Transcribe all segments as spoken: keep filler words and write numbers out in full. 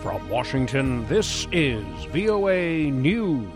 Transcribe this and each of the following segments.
From Washington, this is V O A News.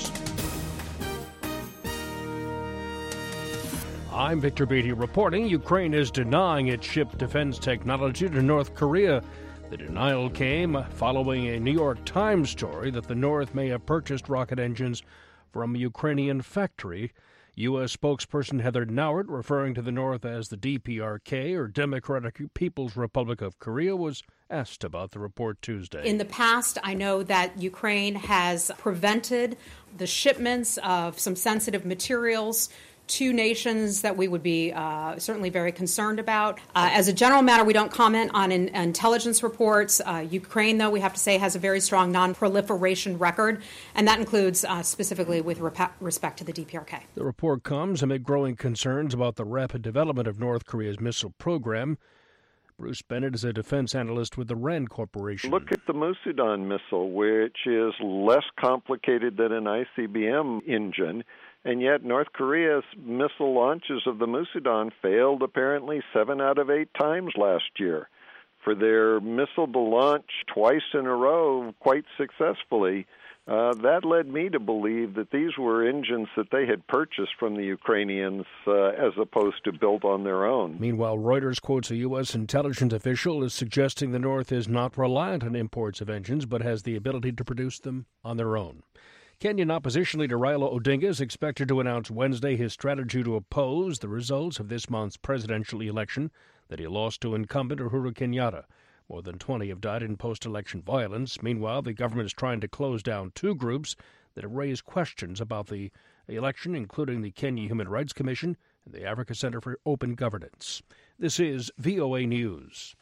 I'm Victor Beatty reporting Ukraine is denying it shipped defense technology to North Korea. The denial came following a New York Times story that the North may have purchased rocket engines from a Ukrainian factory. U S spokesperson Heather Nauert, referring to the North as the D P R K, or Democratic People's Republic of Korea, was asked about the report Tuesday. In the past, I know that Ukraine has prevented the shipments of some sensitive materials to nations that we would be uh, certainly very concerned about. Uh, as a general matter, we don't comment on in, intelligence reports. Uh, Ukraine, though, we have to say, has a very strong non-proliferation record, and that includes uh, specifically with rep- respect to the D P R K. The report comes amid growing concerns about the rapid development of North Korea's missile program. Bruce Bennett is a defense analyst with the RAND Corporation. Look at the Musudan missile, which is less complicated than an I C B M engine. And yet North Korea's missile launches of the Musudan failed apparently seven out of eight times last year. For their missile to launch twice in a row quite successfully, uh, that led me to believe that these were engines that they had purchased from the Ukrainians uh, as opposed to built on their own. Meanwhile, Reuters quotes a U S intelligence official as suggesting the North is not reliant on imports of engines but has the ability to produce them on their own. Kenyan opposition leader Raila Odinga is expected to announce Wednesday his strategy to oppose the results of this month's presidential election that he lost to incumbent Uhuru Kenyatta. More than twenty have died in post-election violence. Meanwhile, the government is trying to close down two groups that have raised questions about the election, including the Kenya Human Rights Commission and the Africa Center for Open Governance. This is V O A News.